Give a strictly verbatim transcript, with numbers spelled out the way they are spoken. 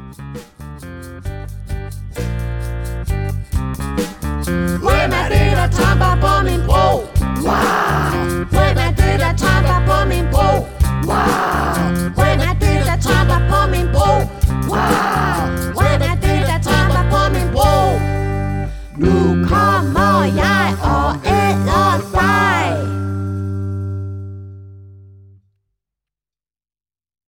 Hvem er det, der tramper på min bro? Wow! Hvem er det, der tramper på min bro? Wow! Hvem er det, der tramper på min bro? Wow! Hvem er det, der tramper på min bro? Nu kommer jeg op.